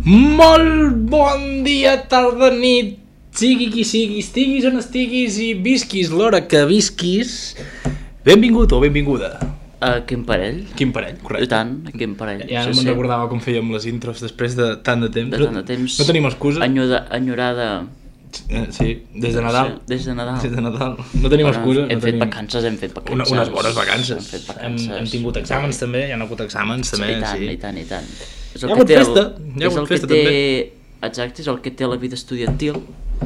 Molt bon dia, tarda, nit, sigui qui sigui, estiguis on estiguis i visquis l'hora que visquis. Benvingut o benvinguda. Quin parell? Quin parell, correcte. I tant, quin parell. Ja no me'n recordava com fèiem les intros després de tant de temps. De tant de temps. No tenim excusa. Enyorada... Sí, des de Nadal. Sí, des de Nadal. Des de Nadal. No tenim excusa. Hem fet vacances. Unes bones vacances. Hem fet vacances. Hem tingut exàmens també, hi ha hagut exàmens també. I tant. Hi ha hagut festa. Hi ha hagut festa també. Exacte, és el que té la vida estudiantil.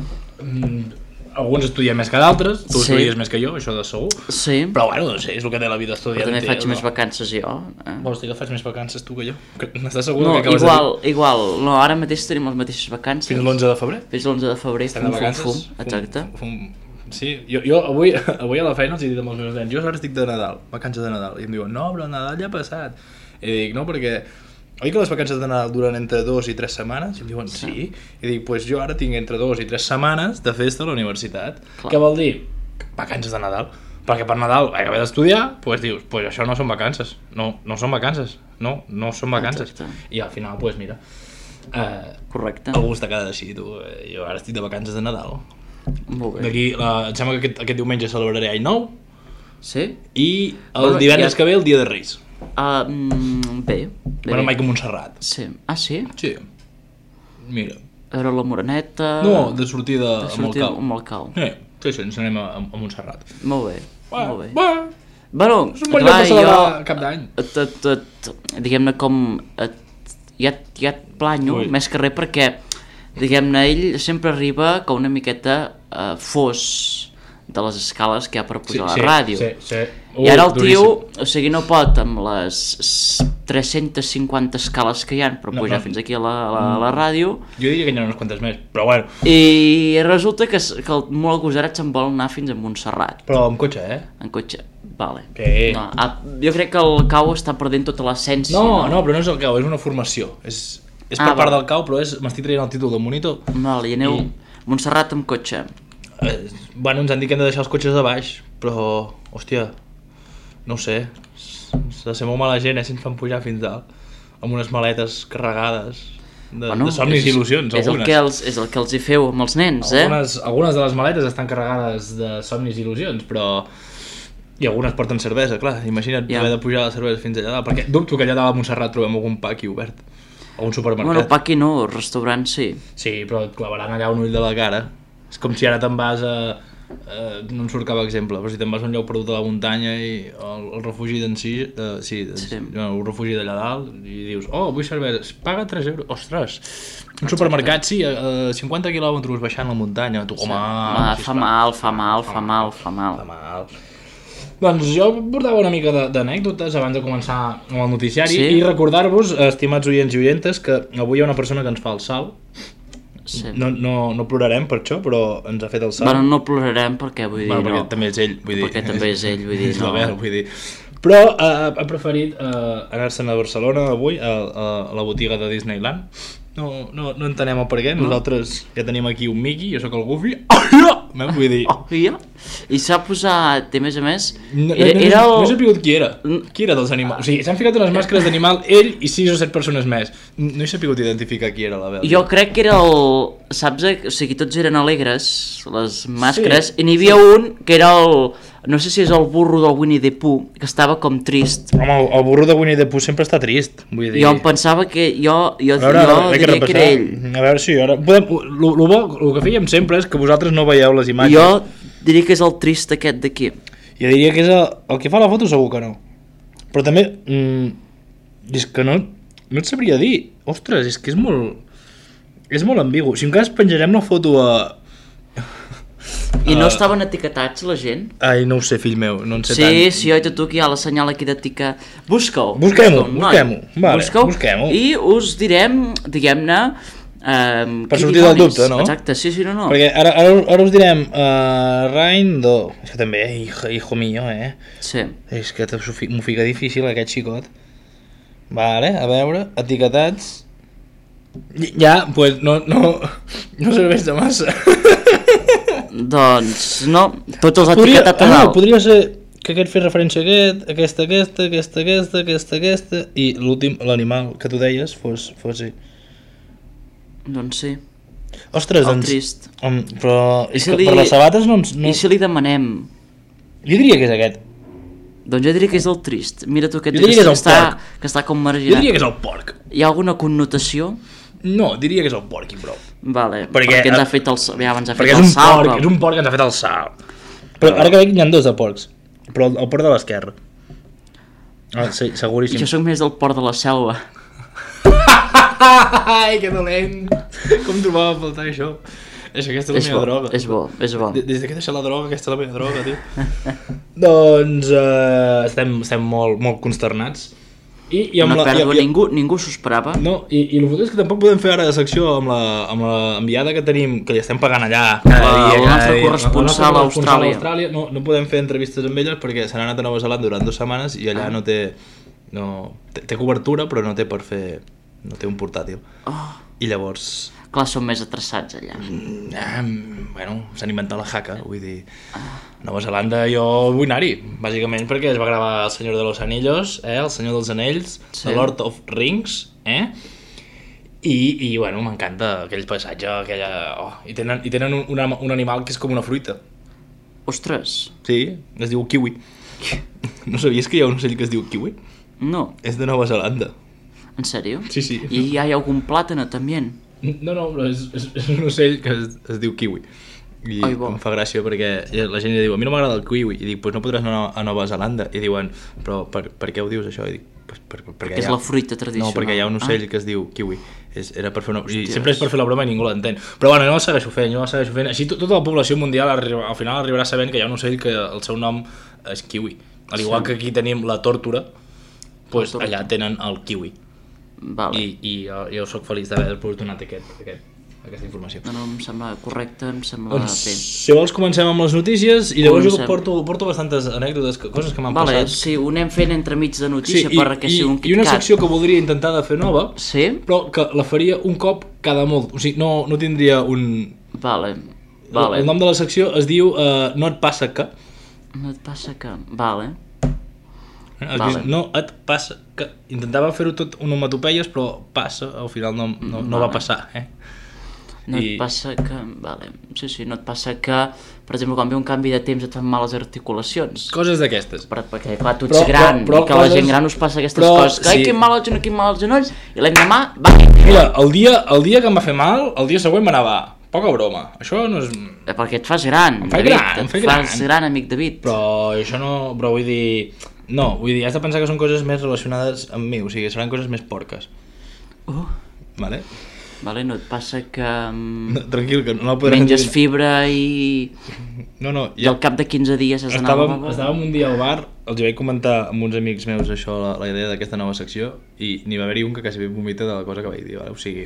Alguns estudien més que d'altres, tu estudies més que jo, això de segur. Sí. Però bueno, no sé, és el que té la vida estudiantil. Però també faig més vacances jo. Vols dir que faig més vacances tu que jo? N'estàs segur no, que acabes de dir? Igual, no, ara mateix tenim les mateixes vacances. Fins l'11 de febrer? Fins l'11 de febrer, fum, exacte. Sí, jo avui a la feina els he dit amb els meus nens, jo ara estic de Nadal, vacances de Nadal, i em diuen, no, però el Nadal ja ha passat. I dic, no, perquè... Oi que les vacances de Nadal duren entre 2 i 3 setmanes? I em diuen, sí. I dic, doncs jo ara tinc entre 2 i 3 setmanes de festa a la universitat. Clar. Què vol dir? Vacances de Nadal. Perquè per Nadal vaig haver d'estudiar, doncs dius, doncs això no són vacances. No són vacances. No són vacances. Exacte. I al final, doncs mira... Correcte. Algú està cada així, tu. Jo ara estic de vacances de Nadal. Molt bé. D'aquí, em sembla que aquest diumenge celebraré Any Nou. Sí? I el divendres que ve el Dia de Reis. Bé. Bueno, mai que Montserrat. Sí. Ah, sí? Sí. Mira. Era la Moreneta... No, de sortida amb el cau. Sí, ens anem a Montserrat. Molt bé, molt bé. Bueno, és un bon lloc per celebrar cap d'any. Diguem-ne com... Ja et planyo, més que res, perquè, diguem-ne, ell sempre arriba com una miqueta fos de les escales que hi ha per pujar a la ràdio. Sí. I ara el tio, o sigui, no pot amb les 350 escales que hi ha per pujar fins aquí a la ràdio. Jo diria que hi ha unes quantes més, però bueno. I resulta que el molt agosarat se'n vol anar fins a Montserrat. Però amb cotxe, En cotxe, vale. Sí. No, jo crec que el cau està perdent tota l'essència. No, però no és el cau, és una formació. És per part del cau, però m'estic traient el títol de monitor. Vale, i aneu Montserrat amb cotxe. Bueno, ens han dit que hem de deixar els cotxes a baix, però, hòstia, no ho sé, s'ha de ser molt mala gent, si ens fan pujar fins dalt, amb unes maletes carregades de somnis i il·lusions, algunes. És el que els hi feu amb els nens, Algunes de les maletes estan carregades de somnis i il·lusions, però... I algunes porten cervesa, clar, imagina't haver de pujar la cervesa fins allà dalt, perquè dubto que allà dalt a Montserrat trobem algun paqui obert, o un supermercat. Bueno, paqui no, restaurant sí. Sí, però et clavaran allà un ull de la cara. És com si ara te'n vas a... no em surt cap exemple, però si te'n vas a un lloc perdut a la muntanya i el refugi d'en si... el refugi d'allà dalt i dius, vull cervesa, paga 3 euros, ostres, un supermercat, sí, a 50 quilòmetres baixant la muntanya, tu, home... Fa mal. Doncs jo portava una mica d'anècdotes abans de començar amb el noticiari i recordar-vos, estimats oients i oientes, que avui hi ha una persona que ens fa el salt. Sí. No plorarem per això, però ens ha fet el salt. Bueno, no plorarem perquè vull dir perquè també és ell, vull dir. Perquè també és ell, vull dir, no. Vull dir. Però ha preferit anar-se'n a Barcelona avui, a la botiga de Disneyland. No entenem el per què. Nosaltres ja tenim aquí un Mickey, jo sóc el Goofy. Vull dir... I s'ha posat, a més... No s'ha pigut qui era. Qui era dels animals? O sigui, s'han ficat unes màscares d'animal, ell i 6 o 7 persones més. No s'ha pigut identificar qui era la veu. Jo crec que era el... Saps? O sigui, tots eren alegres, les màscares, i n'hi havia un que era el... No sé si és el burro del Winnie the Pooh, que estava com trist. Home, el burro de Winnie the Pooh sempre està trist, vull dir... Jo em pensava que... Jo diria que era ell. A veure si ara... El que fèiem sempre és que vosaltres no veieu les imatges. Jo diria que és el trist aquest d'aquí. Jo diria que és el que fa la foto, segur que no. Però també... és que no et sabria dir. Ostres, és que és molt... És molt ambigu. Si en cas penjarem la foto a... I no estaven etiquetats la gent? Ai, no ho sé, fill meu, no en sé tant. Sí, oi, tu que hi ha la senyal aquí d'etiquetar. Busqueu. Busquem-ho. I us direm, diguem-ne... per sortir del dubte, no? Exacte, sí, no. Perquè ara us direm Raindo. És que també, hijo mío, Sí. És que m'ho fica difícil aquest xicot. Vale, a veure, etiquetats... Ja, doncs no serveix de massa. Doncs no, tots els etiquetats a dalt. Podria ser que aquest fes referència a aquesta, i l'últim, l'animal que tu deies, fos Doncs sí. Ostres, El doncs... trist. Però és si que li- per les sabates no... I si li demanem? Jo diria que és aquest. Doncs jo diria que és el trist. Mira tu aquest Jo diria que és el que està com Jo marginat. diria que és el porc. Hi ha alguna connotació? No, diria que és el porc, bro. Vale, Perquè- ens ha fet el sal. Ja ens ha fet Perquè el és un sal. porc, és un porc que ens ha fet el salt. Però ara que veig n'hi ha dos de porcs. Però el porc de l'esquerra. Sí, seguríssim. Jo sóc més del port de la selva. Ai, que dolent. Com trobava a faltar això? És que aquesta és la meva droga. És bo, és bo. Des que he deixat la droga, aquesta és la meva droga, tio. Doncs estem molt consternats. I amb Una pèrdua, i- ningú s'ho esperava. No, i el fotut és que tampoc podem fer ara de secció amb la enviada que tenim, que li estem pagant allà cada dia. La nostra corresponsal a Austràlia. No podem fer entrevistes amb elles perquè se n'ha anat a Nova Zelanda durant 2 setmanes i allà no té... té cobertura però no té per fer... no té un portàtil. I llavors... Clar, són més atreçats allà. Bueno, s'han inventat la jaca, vull dir... Nova Zelanda jo vull anar-hi, bàsicament perquè es va gravar El Senyor de los Anillos, El Senyor dels Anells, Sí. The Lord of Rings, I bueno, m'encanta aquell paisatge, aquella... I tenen un animal que és com una fruita. Ostres, Sí, es diu kiwi. No sabies que hi ha un ocell que es diu kiwi? no, És de Nova Zelanda. en sèrio? Sí, sí. I hi ha algun plàtano també? No, però és un ocell que es diu kiwi. I Ai, bo. em fa gràcia perquè la gent li diu, a mi no m'agrada el kiwi. I dic, pues no podràs anar a Nova Zelanda. I diuen, però per què ho dius això? I dic, pues perquè És la fruita tradicional. No, perquè hi ha un ocell que es diu kiwi. Era per fer una... I sempre és per fer la broma i ningú l'entén. Però bueno, jo el segueixo fent. Així tota la població mundial al final arribarà sabent que hi ha un ocell que el seu nom és kiwi. Al igual que aquí tenim la tórtora, pues allà tenen el kiwi. Vale. I jo sóc feliç d'haver donat aquesta informació. No, em sembla correcte, em sembla Doncs, bé. si vols comencem amb les notícies i llavors jo Comencem. porto bastantes anècdotes, coses que m'han Vale, passat. sí, ho anem fent entremig de notícia perquè sigui un i una KitKat. secció que voldria intentar de fer nova, Sí? però que la faria un cop cada molt. O sigui, no tindria un... Vale. El nom de la secció es diu No et passa que... No et passa que... Vale. Has Vale. vist? No et passa que... Intentava fer-ho tot onomatopeies, però passa, al final no va passar, No et passa que... Vale. Sí, no et passa que, per exemple, quan ve un canvi de temps et fan males articulacions. Coses d'aquestes. Perquè, clar, tu ets gran, però i que a la coses- gent gran us passa aquestes però, coses. Que, ai, sí. quin mal als genolls, i l'endemà, va. Mira, el dia que em va fer mal, el dia següent m'anava... Poca broma, això no és... Perquè et fas gran, Em faig David, gran, em faig et fas gran. gran, amic David. Però això no... Però vull dir... No, vull dir, has de pensar que són coses més relacionades amb mi, o sigui, seran coses més porques. Vale? Vale, no et passa que No, tranquil, que no la podràs menges endevinar. fibra i No, i al cap de 15 dies has d'anar estàvem un dia al bar, els hi vaig comentar amb uns amics meus això, la idea d'aquesta nova secció, i n'hi va haver-hi un que quasi vomita de la cosa que vaig dir, vale? O sigui...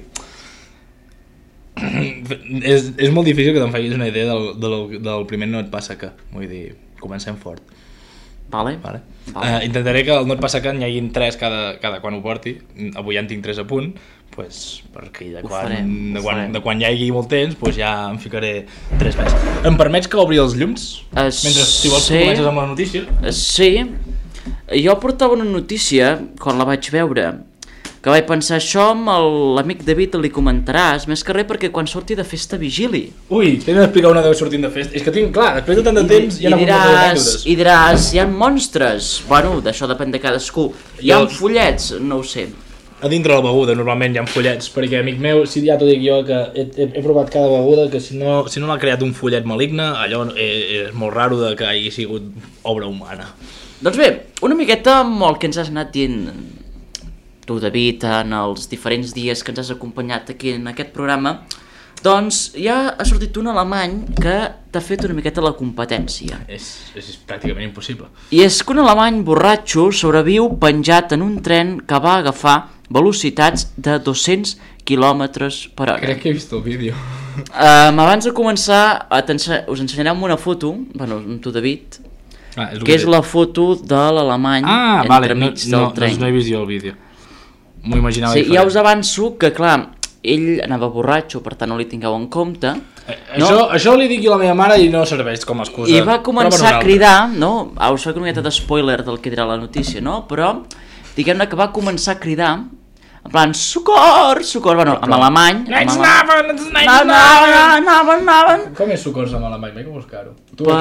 és molt difícil que te'n facis una idea del primer no et passa que, vull dir, comencem fort. Vale. Intentaré que el no et passa que n'hi haguin 3 cada quan ho porti. Avui ja en tinc 3 a punt, pues, perquè de quan hi hagi molt temps pues ja em ficaré 3 més. Em permets que obri els llums? Mentre, si vols, sí. comences amb la notícia. Sí, jo portava una notícia quan la vaig veure, que vaig pensar, això amb l'amic David li comentaràs, més que res perquè quan surti de festa vigili. Ui, tens d'explicar una de sortint de festa. És que tinc, clar, després de tant de temps hi ha hagut moltes anècdotes. I diràs, hi ha monstres. Bueno, d'això depèn de cadascú. Hi ha follets? No ho sé. A dintre la beguda normalment hi ha follets, perquè amic meu, si ja t'ho dic jo, que he provat cada beguda, que si no l'ha creat un follet maligne, allò és molt raro de que hagi sigut obra humana. Doncs bé, una miqueta amb el que ens has anat dient tu, David, en els diferents dies que ens has acompanyat aquí en aquest programa, doncs ja ha sortit un alemany que t'ha fet una miqueta la competència. És pràcticament impossible. I és que un alemany borratxo sobreviu penjat en un tren que va agafar velocitats de 200 km per hora. Crec que he vist el vídeo. Abans de començar, us ensenyarem una foto, bueno, amb tu, David, que és la foto de l'alemany entremig del tren. No he vist jo el vídeo. M'ho imaginava Sí, diferent. ja us avanço que, clar, ell anava borratxo, per tant no li tingueu en compte. Això li dic jo a la meva mare i no serveix com a excusa. I va començar a cridar, no? Us faig una miqueta de spoiler del que dirà la notícia, no? Però, diguem-ne que va començar a cridar en plan, socors, socors, bueno, en alemany... Anaven! Com és socors en alemany? Vaig a buscar-ho.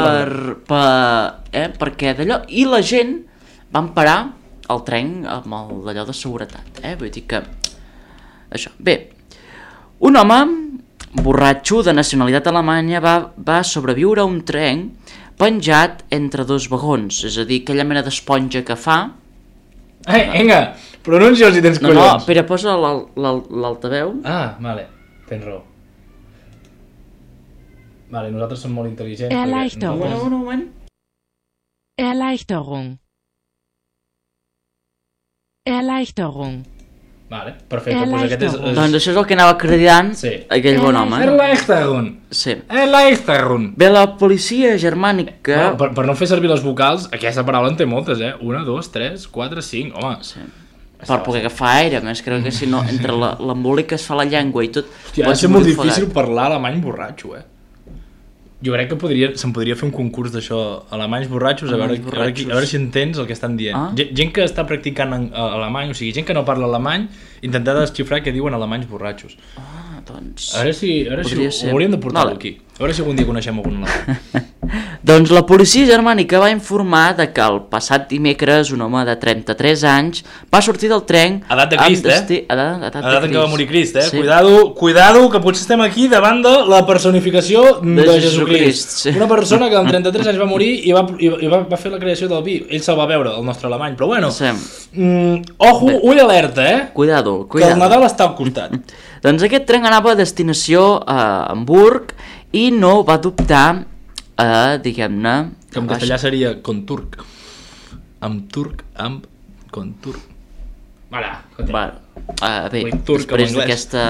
Perquè d'allò... I la gent van parar el tren amb d'allò de seguretat, vull dir que... Això. Bé, un home borratxo de nacionalitat alemanya va sobreviure a un tren penjat entre dos vagons, és a dir, aquella mena d'esponja que fa... Vinga, pronuncia-ho si tens collons. No, Pere, posa l'altaveu. Ah, vale, tens raó. Vale, nosaltres som molt intel·ligents. Erleichterung. Un moment. Erleichterung. Vale, perfecte, doncs aquest és... Doncs això és el que anava cridant aquell bon home. Erleichterung. Sí. Erleichterung. Bé, la policia germànica... Per no fer servir les vocals, aquesta paraula en té moltes, 1, 2, 3, 4, 5, home. Sí. Per poder agafar aire, més crec que si no, entre l'embolic que es fa la llengua i tot... Hòstia, ha de ser molt difícil parlar alemany borratxo, Jo crec que se'n podria fer un concurs d'això, alemanys borratxos, a veure si entens el que estan dient. Gent que està practicant alemany, o sigui, gent que no parla alemany, intentar desxifrar què diuen alemanys borratxos. Doncs... A veure si ho hauríem de portar-lo aquí. A veure si algun dia coneixem algun alemany. Doncs la policia germànica va informar de que el passat dimecres un home de 33 anys va sortir del tren... Edat de Crist, Edat en què va morir Crist, Sí. Cuidado, que potser estem aquí davant de la personificació de Jesucrist. Sí. Una persona que amb 33 anys va morir i va fer la creació del vi. Ell se'l va veure, el nostre alemany, però bueno... Sí. Ojo, ull alerta, Cuidado. Que el Nadal està al costat. Doncs aquest tren anava a destinació a Hamburg i no va dubtar... diguem-ne... Que en castellà seria conturc. Amb turc, amb conturc. Bé, després d'aquesta...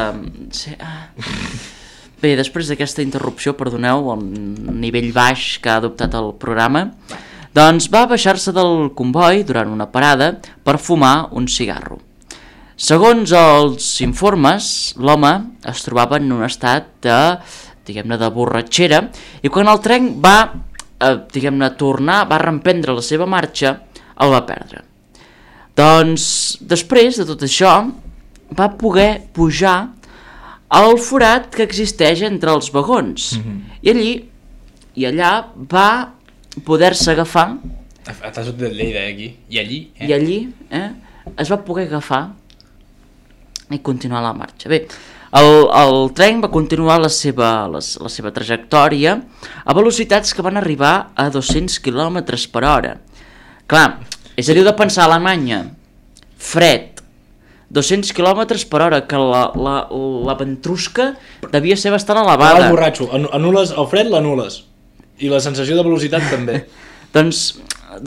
Bé, després d'aquesta interrupció, perdoneu, el nivell baix que ha adoptat el programa, doncs va baixar-se del comboi durant una parada per fumar un cigarro. Segons els informes, l'home es trobava en un estat de... diguem-ne, de borratxera, i quan el tren va, diguem-ne, tornar, va reemprendre la seva marxa, el va perdre. Doncs, després de tot això, va poder pujar al forat que existeix entre els vagons, i allà va poder-se agafar... T'has sortit de Lleida, aquí. I allí, I allí, es va poder agafar i continuar la marxa. Bé, el tren va continuar la seva trajectòria a velocitats que van arribar a 200 km per hora. Clar, és a dir, de pensar a Alemanya, fred, 200 km per hora, que la ventrusca devia ser bastant elevada. El borratxo, el fred l'anules, i la sensació de velocitat també. Doncs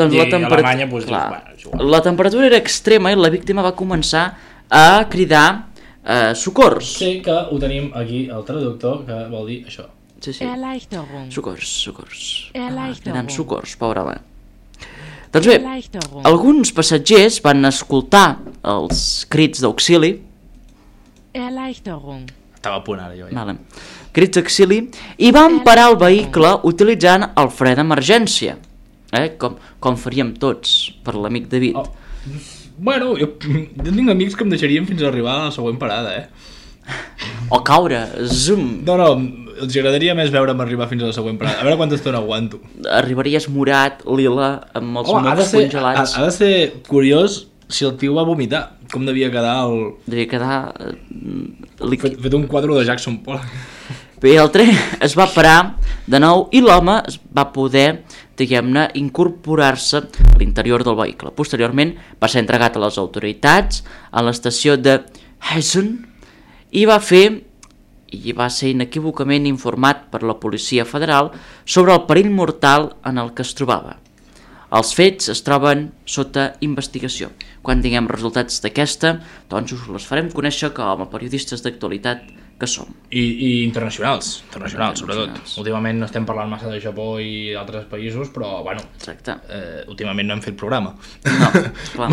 la temperatura era extrema i la víctima va començar a cridar socors. Sí, que ho tenim aquí, el traductor, que vol dir això. Sí. Erleichterung. Socors. Erleichterung. Socors, pobre home. Doncs bé, alguns passatgers van escoltar els crits d'auxili. Erleichterung. Estava a punt ara, jo. Vale. Crits d'auxili, i van parar el vehicle utilitzant el fre d'emergència. Com faríem tots, per l'amic David. Bueno, jo tinc amics que em deixarien fins a arribar a la següent parada, O caure, zoom. No, els agradaria més veure'm arribar fins a la següent parada. A veure quanta estona aguanto. Arribaries morat, lila, amb els mocs congelats. Ha de ser curiós si el tio va vomitar. Com devia quedar el... Devia quedar... Fet un quadre de Jackson Pollock. Bé, el tren es va parar de nou i l'home va poder, diguem-ne, incorporar-se a l'interior del vehicle. Posteriorment va ser entregat a les autoritats a l'estació de Hessen i va ser inequívocament informat per la Policia Federal sobre el perill mortal en el que es trobava. Els fets es troben sota investigació. Quan tinguem resultats d'aquesta, doncs us les farem conèixer com a periodistes d'actualitat que som. I internacionals, sobretot. Últimament no estem parlant massa de Japó i d'altres països, però, bueno, últimament no hem fet programa. No, clar.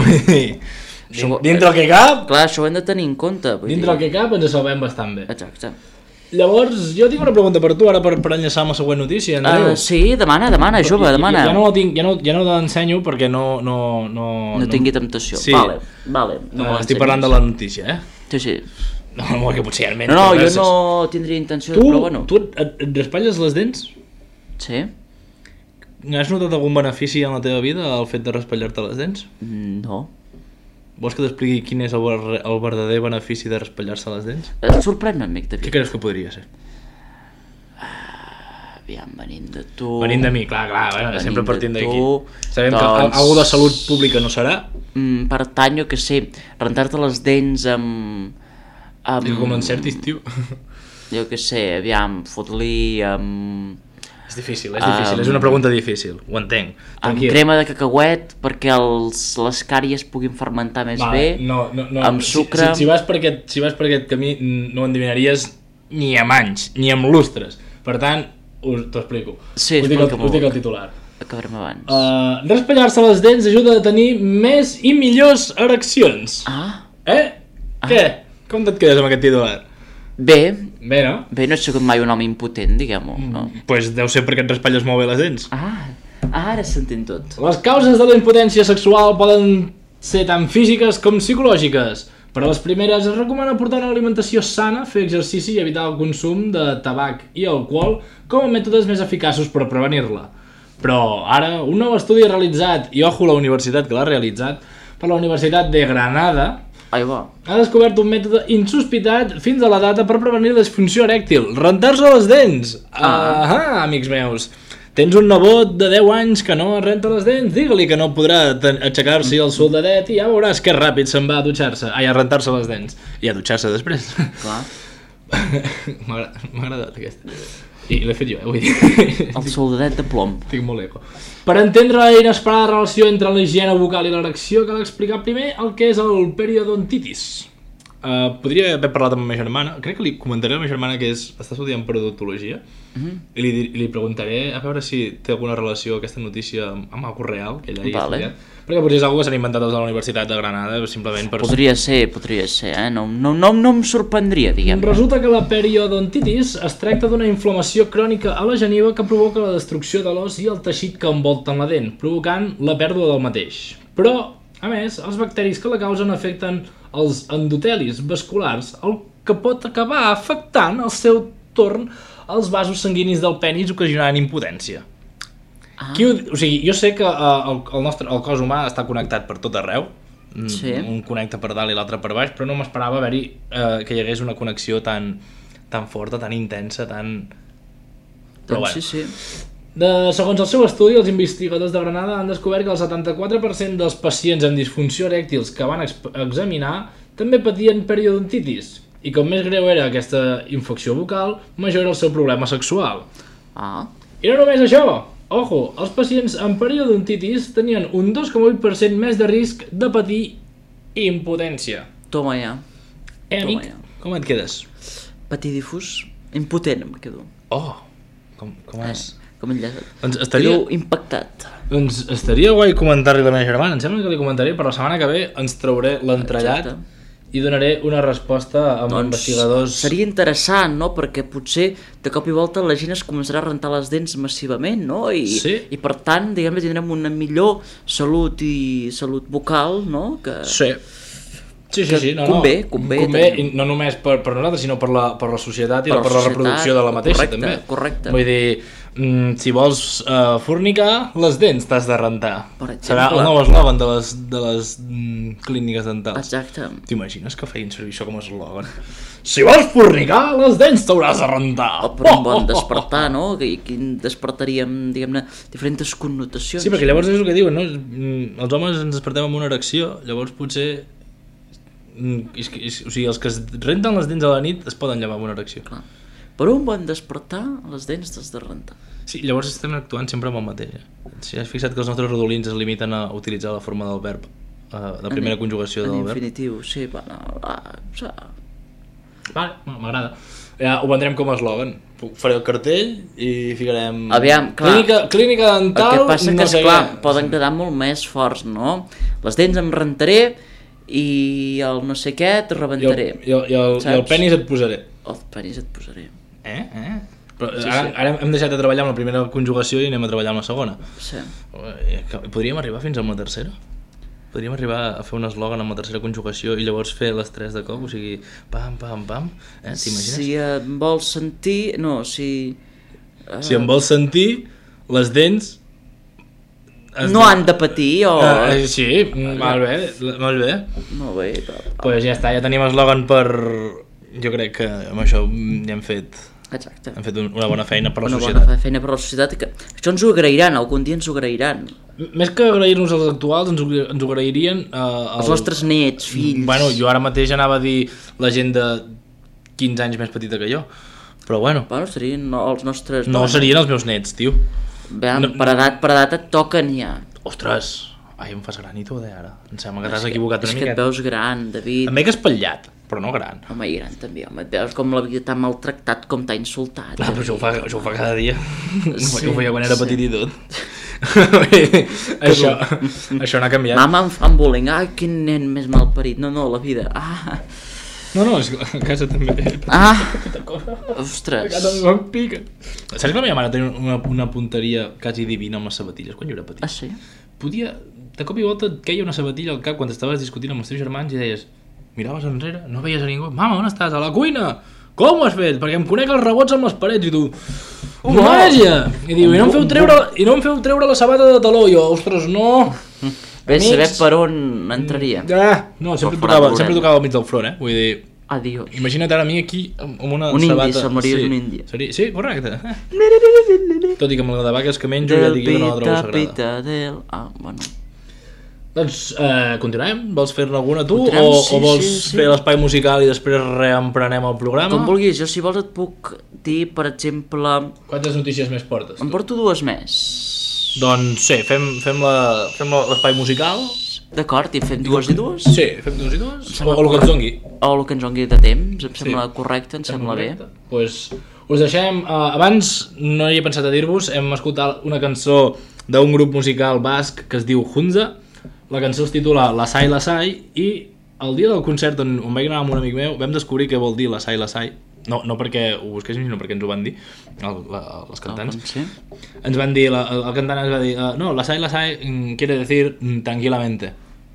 Dintre el que cap... Clar, això ho hem de tenir en compte. Dintre el que cap ens salvem bastant bé. Exacte. Llavors, jo tinc una pregunta per tu ara per enllaçar amb la següent notícia, Andreu. Sí, demana, jove, demana. Ja no la tinc, ja no l'ensenyo perquè no... No tingui temptació. Sí. Vale. Estic parlant de la notícia, Sí. No, que potser hi ha menys No, jo converses. no tindria intenció, però bueno. Tu et raspalles les dents? Sí? Has notat algun benefici en la teva vida el fet de raspallar-te les dents? No. Vols que t'expliqui quin és el verdader benefici de raspallar-se les dents? Et sorprèn una mica, Què David. creus que podria ser? Aviam, venint de tu... Venint de mi, clar, bueno, sempre Venint partint de d'aquí. tu, Sabem que doncs- algú de salut pública no serà. Per tant, jo que sé, rentar-te les dents amb... Diu com l'encertis, tio. Jo que sé, aviam, fot-li amb... És difícil, és una pregunta difícil, ho entenc. Amb Tranquil. crema de cacauet perquè les càries puguin fermentar més bé. No. Amb sucre. Si vas per aquest camí no ho endevinaries ni amb anys, ni amb lustres. Per tant, t'ho explico. Sí, us explica-m'ho. dic el titular. Acabarem abans. Raspallar-se les dents ajuda a tenir més i millors ereccions. Què? Com et quedes amb aquest titular? Bé, No? no he sigut mai un home impotent, diguem-ho. No? Pues deu ser perquè et raspalles molt bé les dents. Ara s'entén tot. Les causes de la impotència sexual poden ser tant físiques com psicològiques. Per a les primeres es recomana portar una alimentació sana, fer exercici i evitar el consum de tabac i alcohol com a mètodes més eficaços per prevenir-la. Però ara, un nou estudi realitzat, i ojo la universitat que l'ha realitzat, per la Universitat de Granada, Ahí va. ha descobert un mètode insospitat fins a la data per prevenir la disfunció erèctil. Rentar-se les dents! Amics meus. Tens un nebot de 10 anys que no es renta les dents? Digue-li que no podrà aixecar-s'hi el soldadet i ja veuràs que ràpid se'n va a dutxar-se. A rentar-se les dents. I a dutxar-se després. Clar. M'ha agradat aquesta. I l'he fet jo, vull dir. El soldadet de plom. Tinc molt eco. Per entendre la inesperada relació entre la higiene bucal i l'erecció cal explicar primer el que és el periodontitis. Podria haver parlat amb la meva germana, crec que li comentaré a la meva germana que està estudiant periodontologia i li preguntaré a veure si té alguna relació aquesta notícia amb algú real que ella hi ha estudiat, perquè potser és algú que s'han inventat des de la Universitat de Granada simplement per... Podria ser, no em sorprendria, diguem. Resulta que la periodontitis es tracta d'una inflamació crònica a la geniva que provoca la destrucció de l'os i el teixit que envolta la dent, provocant la pèrdua del mateix. Però, a més, els bacteris que la causen afecten els endotelis vasculars, el que pot acabar afectant al seu torn els vasos sanguinis del penis ocasionant impotència. O sigui, jo sé que el cos humà està connectat per tot arreu, un connecta per dalt i l'altre per baix, però no m'esperava haver-hi que hi hagués una connexió tan forta, tan intensa, tan... Però bueno. Sí. Segons el seu estudi, els investigadors de Granada han descobert que el 74% dels pacients amb disfunció erèctils que van examinar també patien periodontitis, i com més greu era aquesta infecció bucal, major era el seu problema sexual. I no només això! Ojo, els pacients amb periodontitis tenien un 2,8% més de risc de patir impotència. Toma ja. Amic, com et quedes? Patidifus, impotent em quedo. Com és? Com enllaçat. Doncs estaria... Quedo impactat. Doncs estaria guai comentar-li a la meva germana. Em sembla que li comentaré, però la setmana que ve ens trauré l'entrellat i donaré una resposta amb investigadors... Seria interessant, no? Perquè potser de cop i volta la gent es començarà a rentar les dents massivament, no? I per tant, diguem-ne, tindrem una millor salut bucal, no? Sí, convé. I no només per nosaltres, sinó per la societat i per la reproducció de la mateixa, també. Correcte. Vull dir, si vols fornicar, les dents t'has de rentar. Serà el nou eslògan de les clíniques dentals. Exacte. T'imagines que feien servir això com a eslògan? Si vols fornicar, les dents t'hauràs de rentar. Per un bon despertar, no? Que despertaríem, diguem-ne, diferents connotacions. Sí, perquè llavors és el que diuen, no? Els homes ens despertem amb una erecció, llavors potser... O sigui, els que es renten les dents a la nit es poden llevar amb una erecció. Clar. Per un bon despertar, les dents t'has de rentar. Sí, llavors estem actuant sempre amb el mateix. Si has fixat que els nostres rodolins es limiten a utilitzar la forma del verb, la primera conjugació del verb. En infinitiu, sí, bueno... Vale, m'agrada. Ja ho vendrem com a eslògan. Faré el cartell i ficarem... Aviam, clar. Clínica dental... El que passa que, esclar, poden quedar molt més forts, no? Les dents em rentaré i el no sé què et rebentaré. I el penis et posaré. El penis et posaré. Però ara hem deixat de treballar amb la primera conjugació i anem a treballar amb la segona. Sí. Podríem arribar fins amb la tercera? Podríem arribar a fer un eslògan amb la tercera conjugació i llavors fer les 3 de cop, o sigui, pam, pam, pam, t'imagines? Si em vols sentir... No, si... Si em vols sentir, les dents... No han de patir o... Sí, molt bé. Molt bé. Pues ja està, ja tenim eslògan per... Jo crec que amb això ja hem fet... Exacte. Hem fet una bona feina per la societat. Una bona feina per la societat i que això ens ho agrairan, algun dia ens ho agrairan. Més que agrair-nos als actuals, ens ho agrairien... Els nostres nets, fills... Bueno, jo ara mateix anava a dir la gent de 15 anys més petita que jo, però bueno... Bueno, serien els nostres... No serien els meus nets, tio. Bé, per edat et toquen ja. Ostres, ai, em fas gran i tu, ara. Em sembla que t'has equivocat una miqueta. És miqueta. que et veus gran, David. Em veig espatllat, però no gran. Home, i gran també, home, et veus com la vida t'ha maltractat, com t'ha insultat. Però això ho fa cada dia. Sí, ho feia quan era petit i tot. això no ha canviat. Mama em fa un bullying, ai, quin nen més malparit. No, la vida, No, és que a casa també... Ostres. A casa també em piquen. Saps que la meva mare tenia una punteria quasi divina amb les sabatilles, quan jo era petit? Ah, sí? Podia, de cop i volta et queia una sabatilla al cap quan estaves discutint amb els teus germans i deies, miraves enrere, no veies a ningú, mama, on estàs? A la cuina! Com ho has fet? Perquè em conec els rebots amb les parets i tu... Màgia! I diu, i no em feu treure la sabata de taló, i jo, ostres, no... Bé, saber per on entraria. No, sempre tocava al mig del front, vull dir... Adiós. Imagina't ara a mi aquí amb una sabata... Un indi, semblaries un indi. Sí, correcte. Tot i que amb la de vaques que menjo ja dic que no la trobo sagrada. Bueno. Doncs continuem? Vols fer-ne alguna tu? O vols fer l'espai musical i després reemprenem el programa? Com vulguis, jo si vols et puc dir, per exemple... Quantes notícies més portes? Em porto 2 més. Doncs sí, fem l'espai musical. D'acord, i fem 2 i 2? Sí, fem 2 i 2. O el que ens dongui. O el que ens dongui de temps, em sembla correcte, em sembla bé. Doncs us deixem... Abans no hi he pensat a dir-vos, hem escoltat una cançó d'un grup musical basc que es diu Hunza. La cançó es titula Lasai Lasai i el dia del concert on vaig anar amb un amic meu vam descobrir què vol dir Lasai Lasai. No perquè ho busquéssim, sinó perquè ens ho van dir els cantants. Ens van dir, el cantant ens va dir no, Lasai Lasai quiere decir tranquilamente.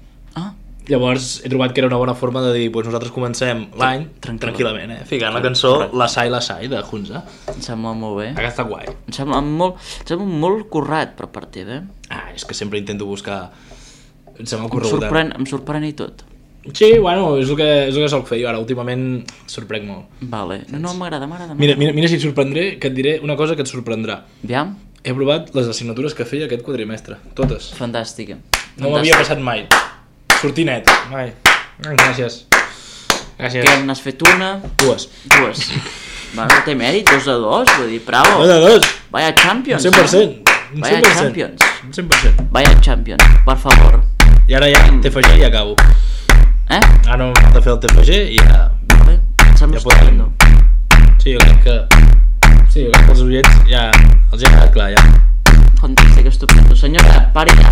Llavors he trobat que era una bona forma de dir nosaltres comencem l'any tranquil·lament, ficant la cançó Lasai Lasai de Hunza. Em sembla molt bé. Ha estat guai. Em sembla molt currat per part teva. És que sempre intento buscar... Em sembla corregut. Em sorprèn i tot. Sí, bueno, és el que soc fer jo ara, últimament sorprèn molt. Vale, no, m'agrada. Mira si et sorprendré, que et diré una cosa que et sorprendrà. Aviam. He provat les assignatures que feia aquest quadrimestre, totes. Fantàstica. No m'havia passat mai. Sortir net, mai. Gràcies. Què, n'has fet una? Dues. Va, no té mèrit, 2 a 2, vull dir, bravo. 2 a 2. Vaya Champions. 100%. Vaya Champions. 100%. Vaya Champions, per favor. I ara ja TFG i acabo. Ara no hem de fer el TFG i ja... Vale, em sembla estupendo. Sí, jo crec que els oients ja els ha quedat clar, ja. Fantàstic, estupendo. Senyora, pari ja.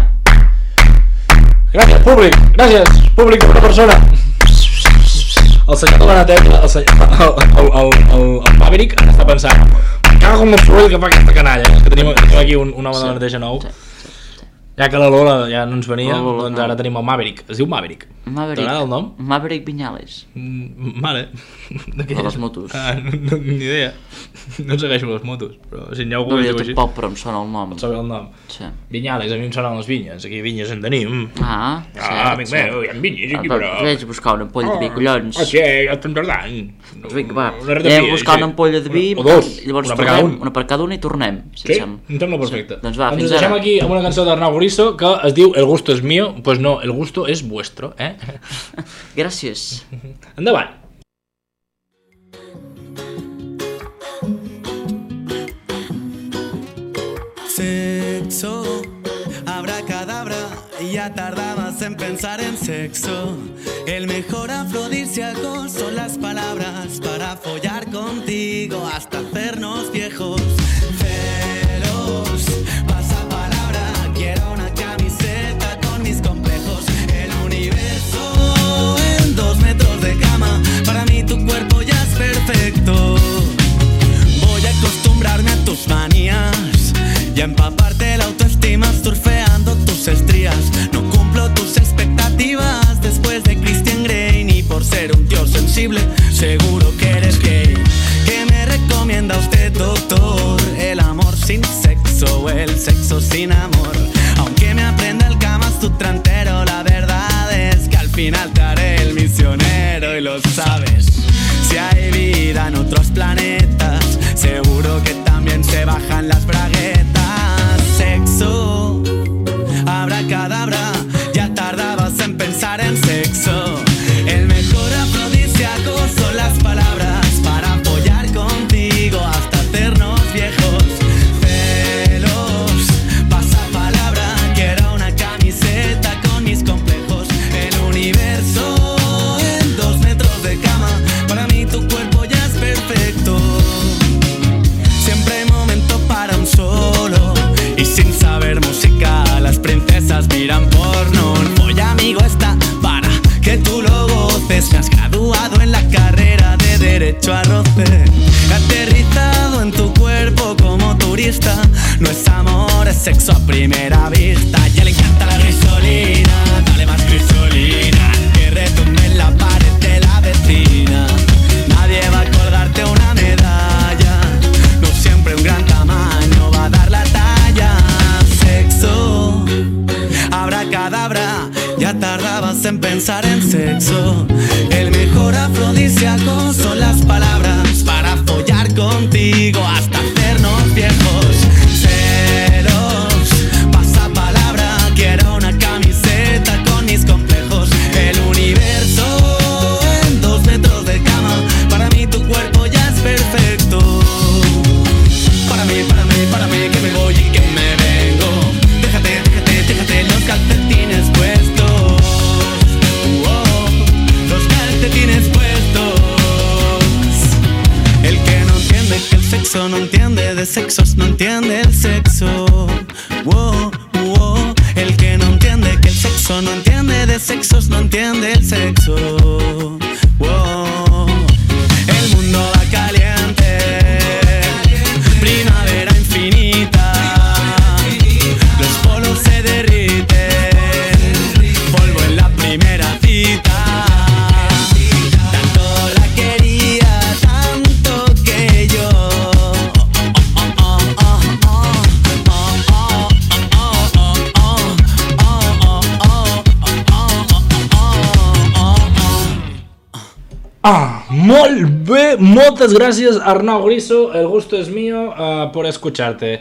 Gràcies, públic d'una persona. El senyor de la neteja, el Maverick, està pensant, cago com el soroll que fa aquesta canalla, que tenim aquí un home de la neteja nou. Ja que la Lola ja no ens venia, doncs ara tenim el Maverick. Es diu Maverick. T'agrada el nom? Maverick Viñales. Vale. De les motos. Ni idea. No segueixo les motos, però si n'hi ha algú que diu així... No, però em sona el nom. Et sona el nom? Sí. Viñales, a mi em sonen les vinyes. Aquí vinyes en tenim. Amic meu, hi ha vinyes aquí, però... Vaig buscar una ampolla de vi, collons. Sí, ja estem tardant. Vinga, va. Anem a buscar una ampolla de vi. O dos. Llavors tornem, una per cada una i tornem. Sí, em sembla perfecte. Doncs va, fins ara. Ens deixem aquí amb una cançó d'Arnau Gorizo que es diu El gusto es mío. Pues no, el gusto es vuestro, Gràcies. Endavant. Sexo, abracadabra, ya tardabas en pensar en sexo. El mejor afrodisíaco son las palabras para follar contigo hasta hacernos viejos. Celos, pasapalabra, quiero una camiseta con mis complejos. El universo en 2 metros de cama, para mí tu cuerpo ya es perfecto. y empaparte la autoestima surfeando tus estrías. No cumplo tus expectativas después de Christian Grey, ni por ser un tío sensible, seguro que eres gay. ¿Qué me recomienda usted, doctor? ¿El amor sin sexo o el sexo sin amor? Aunque me aprenda el Kama Sutra entero, la verdad es que al final te haré el misionero y lo sabes. Si hay vida en otros planetas, seguro que también se bajan las braguetas. Sexo, abracadabra, ya tardabas en pensar en sexo. El mejor afrodisíaco son las palabras para apoyar contigo hasta hacernos viejos. Celos, pasapalabra, quiero una camiseta con mis complejos. El universo en 2 metros de cama, para mí tu cuerpo ya es perfecto. Siempre hay momento para un solo, y sin saber música las princesas miran porno. Oye amigo, está para que tú lo goces. Me has graduado en la carrera de Derecho a Roce. He aterrizado en tu cuerpo como turista. No es amor, es sexo a primera vista. Ya le encanta la grisolina, dale más grisolina, que retumbe en la pared de la vecina. Nadie va a colgarte una medalla, no siempre un gran tamaño va a dar la talla. Sexo, abracadabra, ya tardabas en pensar en sexo. El mejor afrodisíaco son las palabras para follar contigo hasta hacernos viejos. Celos, pasapalabra, quiero una camiseta con mis complejos. El universo en 2 metros de cama, para mí tu cuerpo ya es perfecto. Para mí, que me voy y que me vengo. Déjate los calcetines puestos. Los calcetines puestos. El que no entiende que el sexo no entiende de sexos, no entiende el sexo. El que no entiende que el sexo no entiende de sexos, no entiende el sexo. El mundo va caliente, primavera infinita. Los polos se derriten, polvo en la primera cita. Tanto la quería, tanto que yo. Molt bé, moltes gràcies Arnau Griso, el gusto es mío por escucharte.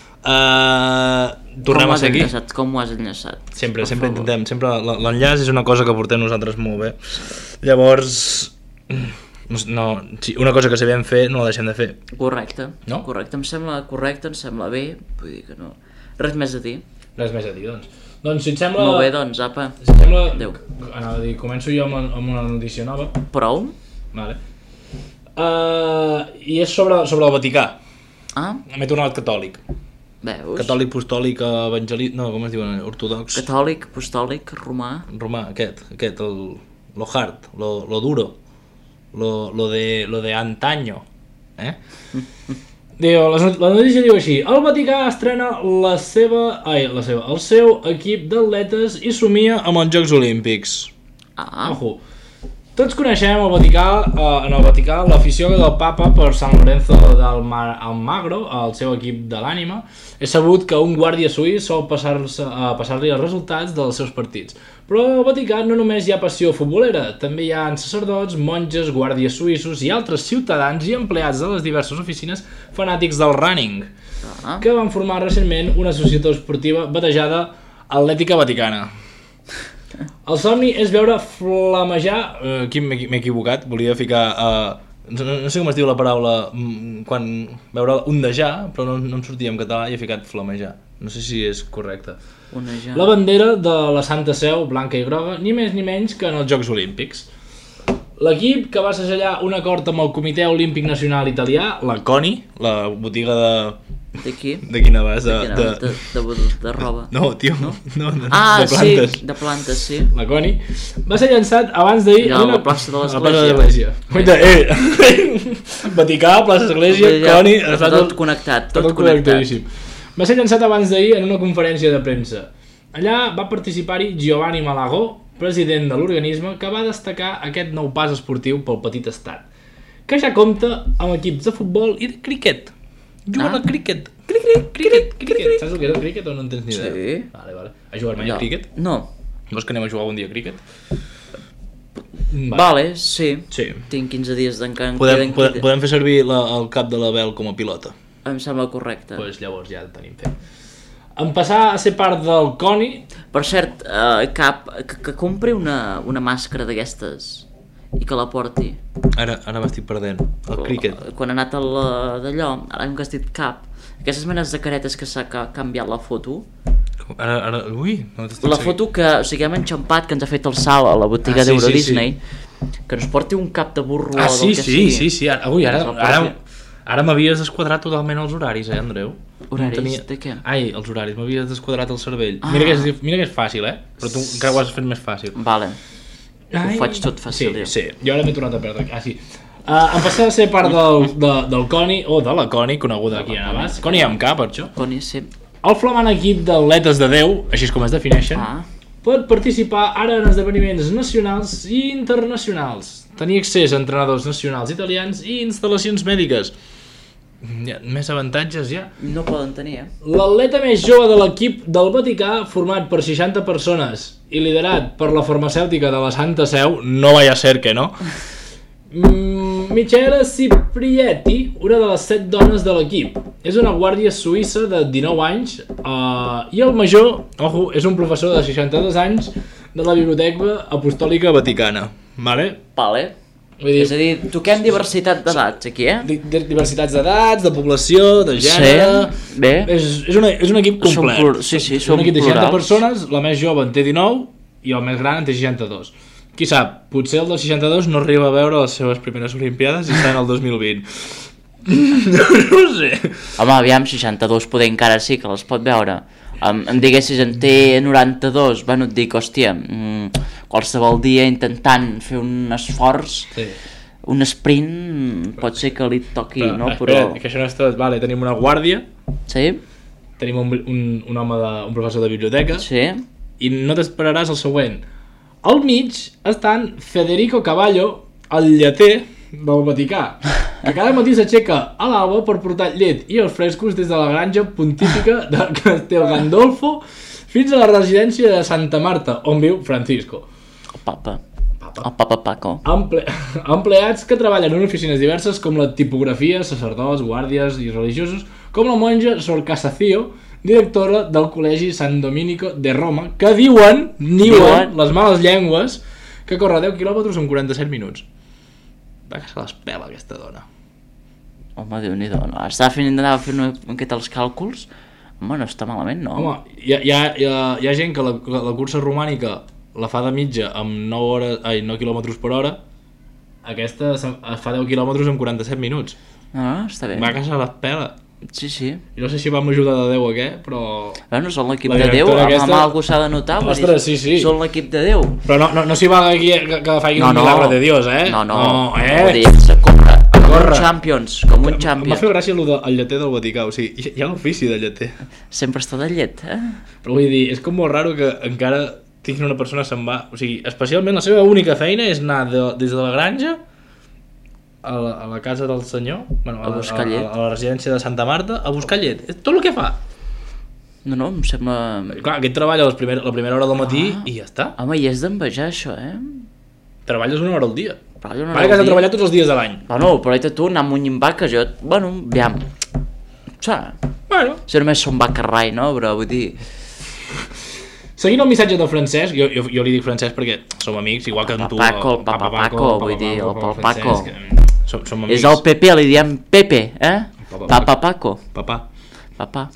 Tornem a ser aquí. Com ho has enllaçat? Sempre intentem, sempre l'enllaç és una cosa que portem nosaltres molt bé. Llavors, no, una cosa que sabem fer no la deixem de fer. Correcte, no? Correcte, em sembla correcte, em sembla bé, vull dir que no. Res més a dir. Res més a dir, doncs. Doncs si et sembla... Molt bé, doncs, apa. Si et sembla... Adéu. Anava a dir, començo jo amb una notícia nova. Prou? Vale. I és sobre el Vaticà. M'he tornat catòlic. Veus? Catòlic, apostòlic, evangelista... No, com es diuen? Ortodox. Catòlic, apostòlic, romà. Romà, aquest, lo hard, lo duro, lo de antaño, Diu, la notícia diu així: el Vaticà estrena el seu equip d'atletes i somia amb els Jocs Olímpics. Ojo. Tots coneixem el Vaticà, en el Vaticà l'afició del Papa per San Lorenzo d'Almagro, el seu equip de l'ànima. És sabut que un guàrdia suís sol passar-li els resultats dels seus partits. Però al Vaticà no només hi ha passió futbolera, també hi ha sacerdots, monges, guàrdies suïssos i altres ciutadans i empleats de les diverses oficines fanàtics del running, que van formar recentment una societat esportiva batejada Atlètica Vaticana. El somni és veure flamejar... Aquí m'he equivocat, volia ficar... No sé com es diu la paraula quan veure ondejar, però no em sortia en català i he ficat flamejar. No sé si és correcte. Onejar. La bandera de la Santa Seu, blanca i groga, ni més ni menys que en els Jocs Olímpics. L'equip, que va segellar un acord amb el Comitè Olímpic Nacional Italià, la CONI, la botiga de... De qui? De quina vas? De roba. No, tio, no, de plantes. Sí, de plantes, sí. La CONI va ser llançat abans d'ahir a la plaça de l'Església. Vaticà, plaça d'Església, CONI... Està tot connectat, tot connectadíssim. Va ser llançat abans d'ahir en una conferència de premsa. Allà va participar-hi Giovanni Malagó, president de l'organisme, que va destacar aquest nou pas esportiu pel petit estat, que ja compta amb equips de futbol i de criquet. Juguen al criquet. Criquet. Saps el que és el criquet o no en tens ni idea? Sí. Vale. Has jugat mai a criquet? No. Vols que anem a jugar un dia a criquet? Vale, sí. Sí. Tinc 15 dies d'encant. Podem fer servir el cap de l'Abel com a pilota. Em sembla correcte. Pues llavors ja el tenim fet. En passar a ser part del CONI... Per cert, Cap, que compri una màscara d'aquestes i que la porti. Ara m'estic perdent. El criquet. Quan ha anat d'allò, ara hem vestit Cap. Aquestes menes de caretes que s'ha canviat la foto. Ui, no t'estic La foto que, o sigui, hem enxampat, que ens ha fet el salt a la botiga d'Euro Disney, que ens porti un cap de burro o del que sigui. Sí. Ara m'havies desquadrat totalment els horaris, Andreu? Horaris? De què? Ai, els horaris, m'havies desquadrat el cervell. Mira que és fàcil, però tu encara ho has fet més fàcil. Vale. Ho faig tot fàcil. Sí, jo ara m'he tornat a perdre. Sí. En passar a ser part del CONI, o de la CONI, coneguda aquí a Navàs. CONI amb K, per això. CONI, sí. El flamant equip d'atletes de Déu, així com es defineixen, pot participar ara en esdeveniments nacionals i internacionals, tenir accés a entrenadors nacionals italians i instal·lacions mèdiques. Més avantatges ja. No poden tenir, L'atleta més jove de l'equip del Vaticà, format per 60 persones i liderat per la farmacèutica de la Santa Seu, no vaya a ser que no, Michaela Ciprietti, una de les 7 dones de l'equip. És una guàrdia suïssa de 19 anys i el major, és un professor de 62 anys de la Biblioteca Apostòlica Vaticana. Vale? És a dir, toquem diversitat d'edats aquí, Diversitats d'edats, de població, de gènere... Sí, bé. És un equip complet. Sí, és un equip de 60 persones, la més jove en té 19 i el més gran en té 62. Qui sap, potser el del 62 no arriba a veure les seves primeres Olimpiades i està en el 2020. No ho sé. Home, aviam, 62 poder encara sí que les pot veure. Em diguessis, en té 92, bueno, et dic, hòstia, qualsevol dia intentant fer un esforç, un sprint, pot ser que li toqui, no? Però... que això no és tot, vale, tenim una guàrdia, tenim un home, un professor de biblioteca, i no t'esperaràs el següent. Al mig estan Federico Cavallo, el lleter del Vaticà, que cada matí s'aixeca a l'alba per portar llet i els frescos des de la granja pontífica de Castel Gandolfo fins a la residència de Santa Marta, on viu Francisco. El Papa Paco. Empleats que treballen en oficines diverses com la tipografia, sacerdots, guàrdies i religiosos, com la monja Sor Casacio, directora del Col·legi San Domenico de Roma, que diuen les males llengües, que corre 10 quilòmetres en 47 minuts. Va que se les pela aquesta dona. Home, Déu-n'hi-do, no? Estava fent els càlculs. Home, no està malament, no? Home, hi ha gent que la cursa romànica la fa de mitja amb 9 quilòmetres per hora. Aquesta fa 10 quilòmetres en 47 minuts. Està bé. Va que se les pela. Sí. I no sé si va amb ajuda de Déu o què, però... Bueno, són l'equip de Déu, amb algú s'ha de notar. Ostres, sí. Són l'equip de Déu. Però no s'hi va aquí que faci un milagre de Dios, No, vull dir, a córrer. Com un Champions. Em va fer gràcia el lleter del Vaticà, o sigui, hi ha l'ofici de lleter. Sempre està de llet, Però vull dir, és com molt raro que encara tinguin una persona se'n va... O sigui, especialment la seva única feina és anar des de la granja a la casa del senyor, a buscar llet, a la residència de Santa Marta, a buscar llet. És tot el que fa. No, em sembla... Clar, aquest treballa la primera hora del matí i ja està. Home, i és d'envejar, això, Treballes una hora al dia. Pare que has de treballar tots els dies de l'any. Bueno, però tu anar munyint vaques, jo... Bueno, aviam... Si només som vaques rai, no? Però vull dir... Seguint el missatge del Francesc, jo li dic Francesc perquè som amics, igual que amb tu... El Papa Paco, vull dir, el Papa Paco. Som amics. És el Pepe, li diem Pepe, Papa Paco. Papà.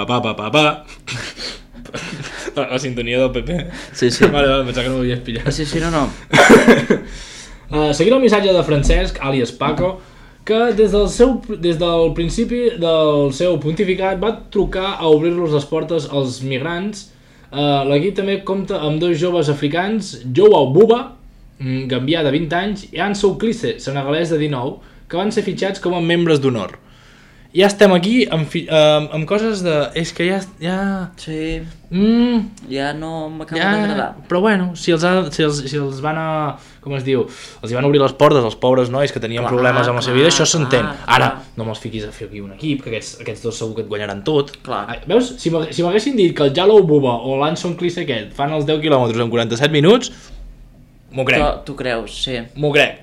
La sintonia del Pepe. Sí. Vale, pensava que no ho havies pillat. Sí, no. Seguint el missatge de Francesc, àlies Paco, que des del principi del seu pontificat va trucar a obrir-los les portes als migrants. L'equip també compta amb 2 joves africans, Joao Buba, gambià de 20 anys, i Ansou Clisse, senegalès de 19, que van ser fitxats com a membres d'honor. ja estem aquí amb coses de... És que ja... Sí, ja no m'acaba d'agradar. Però bueno, si els van a... Com es diu? Els hi van obrir les portes als pobres nois que tenien problemes amb la seva vida, això s'entén. Ara, no me'ls fiquis a fer aquí un equip, que aquests dos segur que et guanyaran tot. Clar. Veus? Si m'haguessin dit que el Jalou Buba o l'Anson Clis aquest fan els 10 quilòmetres en 47 minuts, m'ho crec. Tu creus, sí. M'ho crec.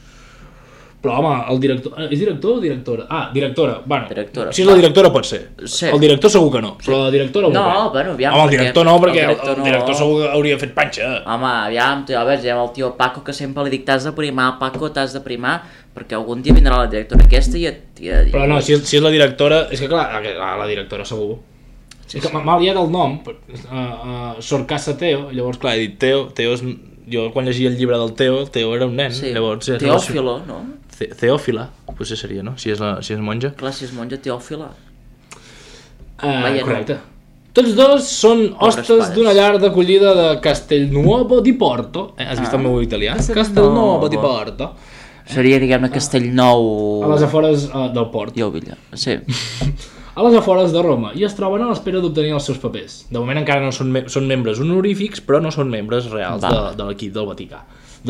Però home, el director... És director o directora? Ah, directora. Bueno, directora. Si és la directora pot ser. Sí. El director segur que no, però la directora... No, bueno, aviam... Home, el director no, perquè el director segur que hauria fet panxa. Home, aviam, tu ja veus, ja el tio Paco que sempre li dic t'has de primar, Paco, t'has de primar, perquè algun dia vindrà la directora aquesta i... Però no, si és la directora... És que clar, la directora segur. Sí, és que m'ha liat el nom, Sorcasa Teo, llavors clar, he dit Teo és... Jo quan llegia el llibre del Teo era un nen, sí. Llavors... Teòfilo, no? Teòfila, potser seria, no? Si és monja. Clar, si és monja, Teòfila. Correcte. Tots dos són hostes d'una llar d'acollida de Castelnuovo di Porto. Has vist el meu italià? Castelnuovo di Porto. Seria, diguem-ne, Castellnou... A les afores del port. I Ovilla, sí. A les afores de Roma, i es troben a l'espera d'obtenir els seus papers. De moment encara no són membres honorífics, però no són membres reals de l'equip del Vaticà.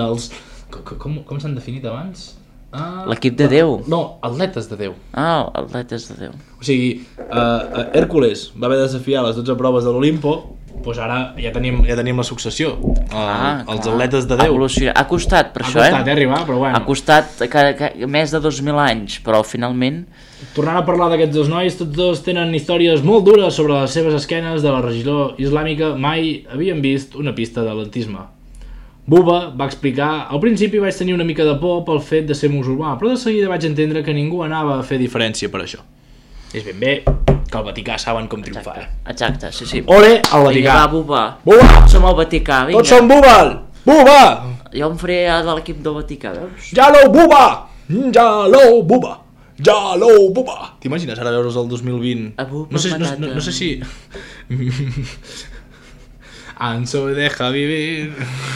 Com s'han definit abans? L'equip de Déu. No, atletes de Déu. Ah, atletes de Déu. O sigui, Hèrcules va haver de desafiar les 12 proves de l'Olimpo, doncs ara ja tenim la successió. Els atletes de Déu. Ha costat per això, Ha costat arribar, però bueno. Ha costat més de 2.000 anys, però finalment... Tornant a parlar d'aquests dos nois, tots dos tenen històries molt dures sobre les seves esquenes de la religió islàmica, mai havien vist una pista d'atletisme. Buba va explicar: al principi vaig tenir una mica de por pel fet de ser musulmà, però de seguida vaig entendre que ningú anava a fer diferència per això. És ben bé que al Vaticà saben com triomfar. Exacte, sí. Ole al Vaticà. Vinga, va, Buba. Buba! Som al Vaticà, vinga. Tots som Bubal! Buba! Jo em faré de l'equip del Vaticà, veus? Jalou Buba! Jalou Buba! Jalou Buba! T'imagines ara veure's el 2020? No sé si... Anso deja vivir.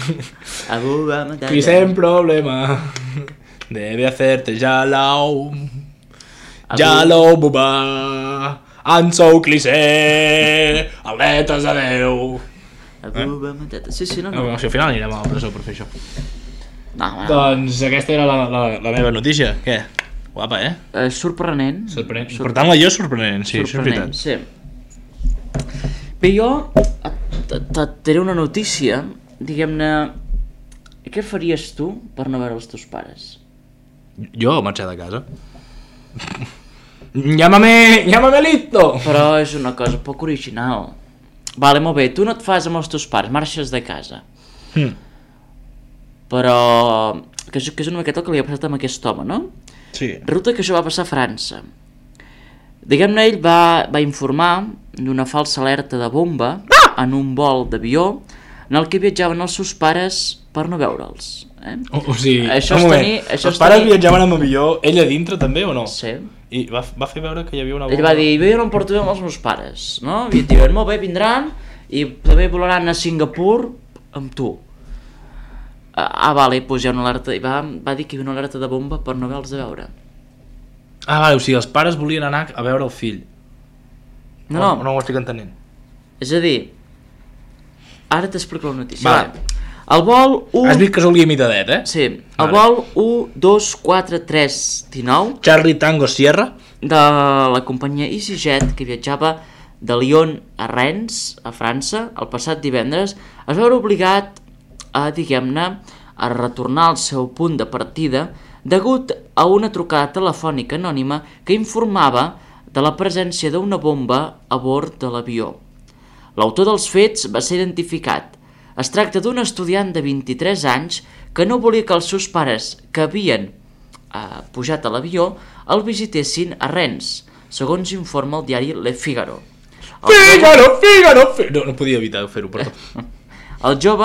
Y sin problema debe hacerte Jalou. Jalou Buba. Anso Clissé. Atletes de Déu. Sí, no. Si al final anirem a la presó per fer això. No. Doncs aquesta era la meva notícia. Què? Guapa, Sorprenent. Per tant, la jo és sorprenent, sí, és veritat. Sí. Bé, jo diré una notícia, diguem-ne, què faries tu per no veure els teus pares? Jo marxar de casa. Llámame listo! Però és una cosa poc original. Vale, molt bé, tu no et fas amb els teus pares, marxes de casa. Però que és una miqueta el que li ha passat amb aquest home, no? Sí. Resulta que això va passar a França. Diguem-ne, ell va informar d'una falsa alerta de bomba en un vol d'avió en el que viatjaven els seus pares per no veure'ls. O sigui, els pares viatjaven amb avió, ell a dintre també o no? Sí. I va fer veure que hi havia una bomba. Ell va dir, jo no em porto bé amb els meus pares, no? I diuen, molt bé, vindran i també volaran a Singapur amb tu. Vale, doncs hi ha una alerta, i va dir que hi havia una alerta de bomba per no haver-los de veure. Vale, o sigui, els pares volien anar a veure el fill. No ho estic entenent. És a dir, ara t'explico la notícia. Vale. El vol 1... Has vist que s'ho limitadet, Sí, el vol 1-2-4-3-19 Charlie Tango Sierra de la companyia EasyJet, que viatjava de Lyon a Rennes, a França, el passat divendres, es va veure obligat a, diguem-ne, a retornar al seu punt de partida degut a una trucada telefònica anònima que informava de la presència d'una bomba a bord de l'avió. L'autor dels fets va ser identificat. Es tracta d'un estudiant de 23 anys que no volia que els seus pares, que havien pujat a l'avió, el visitessin a Rennes, segons informa el diari Le Figaro. Figaro! No podia evitar fer-ho, perdó. El jove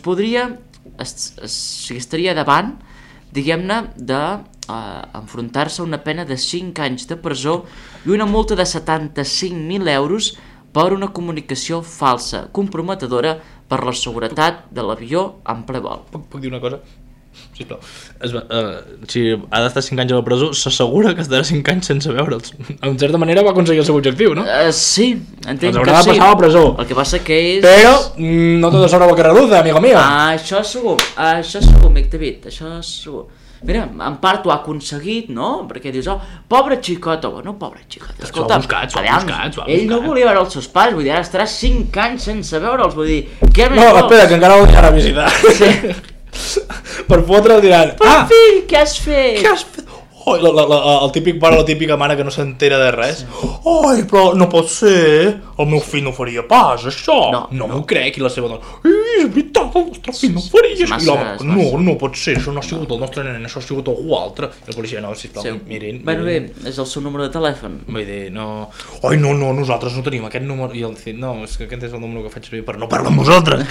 estaria davant, diguem-ne, d'enfrontar-se a una pena de 5 anys de presó i una multa de 75.000 euros per una comunicació falsa, comprometedora per la seguretat de l'avió en ple vol. Puc dir una cosa? Sisplau. Si ha d'estar 5 anys a la presó, s'assegura que estarà 5 anys sense veure'ls. En certa manera va aconseguir el seu objectiu, no? Sí, entenc Els que haurà de sí. passar a la presó. El que passa que és... Però no tot sobre la que reluda, amigo mío. Això segur, amic David, això segur. Mira, en part ho ha aconseguit, no? Perquè dius, pobre xicot, bueno, pobre xicot, escolta, S'ho ha buscat. ell no volia veure els seus pares, vull dir, ara estarà 5 anys sense veure'ls, vull dir, què més No, vols? espera, que encara el anirà a visitar. Sí. Per fotre el diran, Fill, què has fet? què has fet? Oh, el típic pare o la típica mare que no s'entera de res. Ai, però no pot ser. El meu fill no faria pas, això. No m'ho crec. I la seva dona, és veritat, el nostre fill no faria això. I l'home, no pot ser, això no ha sigut el nostre nen, això ha sigut algú altre. I el policia, no, sisplau, mirin. Bueno, bé, és el seu número de telèfon. Vull dir, no... Ai, no, nosaltres no tenim aquest número. I el dit, no, és que aquest és el número que faig servir per no parlar amb vosaltres.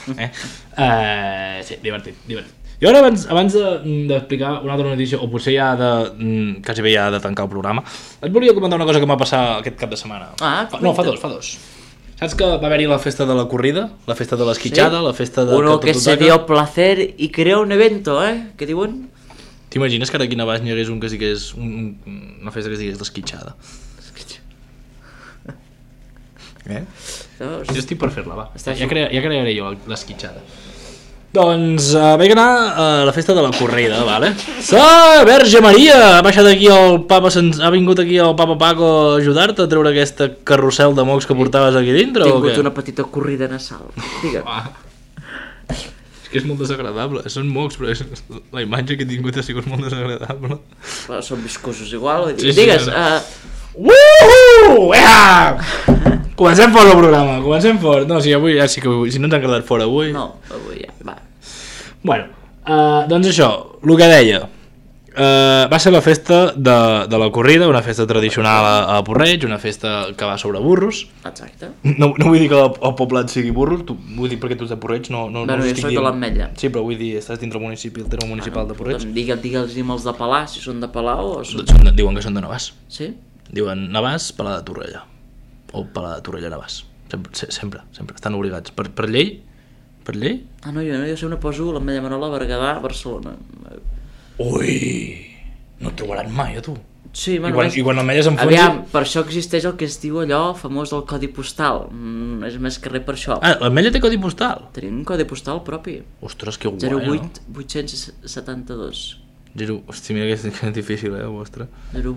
Sí, divertit. I ara, abans d'explicar una altra notícia, o potser ja quasi bé ja de tancar el programa, et volia comentar una cosa que m'ha passat aquest cap de setmana. No, fa dos. Saps que va haver-hi la festa de la corrida, la festa de l'esquitxada, la festa de... Uno que se dio placer y creó un evento, Què diuen? T'imagines que ara aquí a Navàs n'hi hagués un que sí que és una festa que es digués l'esquitxada? Jo estic per fer-la, va. Ja crearé jo l'esquitxada. Doncs vaig anar a la festa de la corrida, vale? Sa Verge Maria! Ha baixat aquí el papa, ha vingut aquí el papa Paco a ajudar-te a treure aquesta carrusel de mocs que portaves aquí dintre o què? Tingut una petita corrida nasal, digue'm. És que és molt desagradable, són mocs, però la imatge que he tingut ha sigut molt desagradable. Però són viscosos igual, digues, comencem fort el programa, no, si avui ja sí que si no ens han quedat fora avui. No, avui ja, va. Bueno, doncs això, el que deia, va ser la festa de la corrida, una festa tradicional a Porreig, una festa que va sobre burros. Exacte. No vull dir que el poblat sigui burros, vull dir perquè tu ets de Porreig, no bueno, jo soc de l'Ametlla. Sí, però vull dir, estàs dintre el municipi, el terme municipal de Porreig. Digue'ls-hi els de Palà, si són de Palau o són... Diuen que són de Navàs. Sí? Diuen Navàs, Palà de Torrella. O Palà de Torrella, Navàs. Sempre, estan obligats. Per llei? Per llei? No, jo sempre poso l'Ametlla Marola, Berguedà, Barcelona. Ui, no et trobaran mai, a tu. Sí, bueno, I quan l'Ametlla s'enfonsi... Aviam, per això existeix el que es diu allò famós del codi postal. És més que res per això. L'Ametlla té codi postal? Tenim un codi postal propi. Ostres, que guai, 08-872. Hòstia, mira que és difícil, el vostre.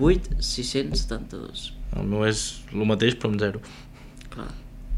08-672. El meu és el mateix, però amb 0. Clar.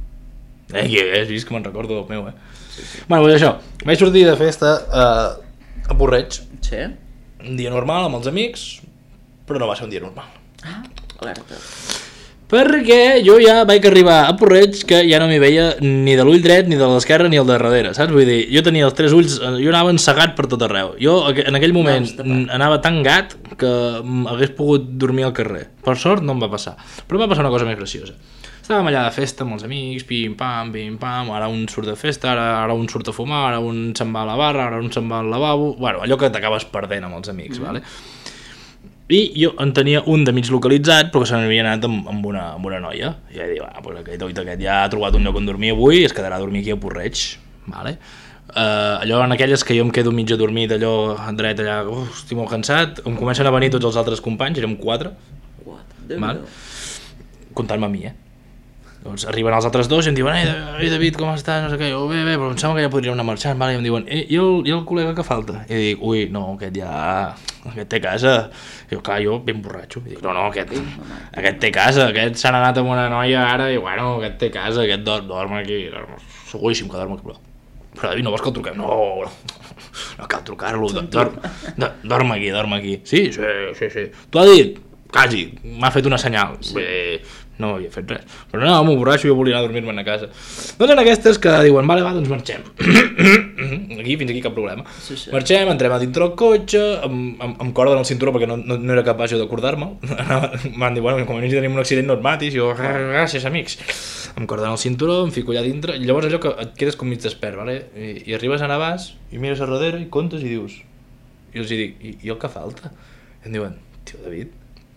Has vist que me'n recordo del meu, Sí. Bueno, doncs això, vaig sortir de festa a Porreig. Sí? Un dia normal amb els amics, però no va ser un dia normal. Alerta. Perquè jo ja vaig arribar a Porreig que ja no m'hi veia ni de l'ull dret, ni de l'esquerra, ni el de darrere, saps? Vull dir, jo tenia els 3 ulls, jo anava encegat per tot arreu. Jo en aquell moment anava tan gat que hagués pogut dormir al carrer. Per sort no em va passar, però em va passar una cosa més graciosa. Estàvem allà de festa amb els amics, pim-pam, ara un surt de festa, ara un surt a fumar, ara un se'n va a la barra, ara un se'n va al lavabo... Bueno, allò que t'acabes perdent amb els amics, vale? I jo en tenia un de mig localitzat, però que se n'havia anat amb una noia. I ja dic, pues aquest ja ha trobat un lloc on dormir avui i es quedarà a dormir aquí a Porreig, vale? Allò en aquelles que jo em quedo mig adormit, allò dret allà, estic molt cansat, em comencen a venir tots els altres companys, érem 4, vale? Comptant-me a mi, Doncs arriben els altres 2 i em diuen ei David, com estàs? No sé què. Jo, bé, però em sembla que ja podríem anar marxant, vale? I em diuen, i el col·lega que falta? I dic, ui, no, aquest té casa. I jo, clar, jo ben borratxo. I dic, no, aquest té casa, aquest s'han anat amb una noia ara i bueno, aquest té casa, aquest dorm aquí. Seguríssim que dorm aquí, però David, no vols que el truquem? No cal trucar-lo, dorm aquí. Sí. Tu has dit? Quasi, m'ha fet una senyal. No havia fet res, però no, m'ho borratxo, jo volia anar a dormir-me'n a casa. Doncs en aquestes que diuen, vale, va, doncs marxem. Fins aquí cap problema. Marxem, entrem a dintre el cotxe, em corden el cinturó perquè no era capaç jo d'acordar-me. M'han dit, bueno, com a mínim tenim un accident no et matis, jo, gràcies amics. Em corden el cinturó, em fico allà dintre, i llavors allò que et quedes com mig despert, vale? I arribes a Navàs, i mires a darrere, i comptes i dius, i els dic, i el que falta? I em diuen, tio David,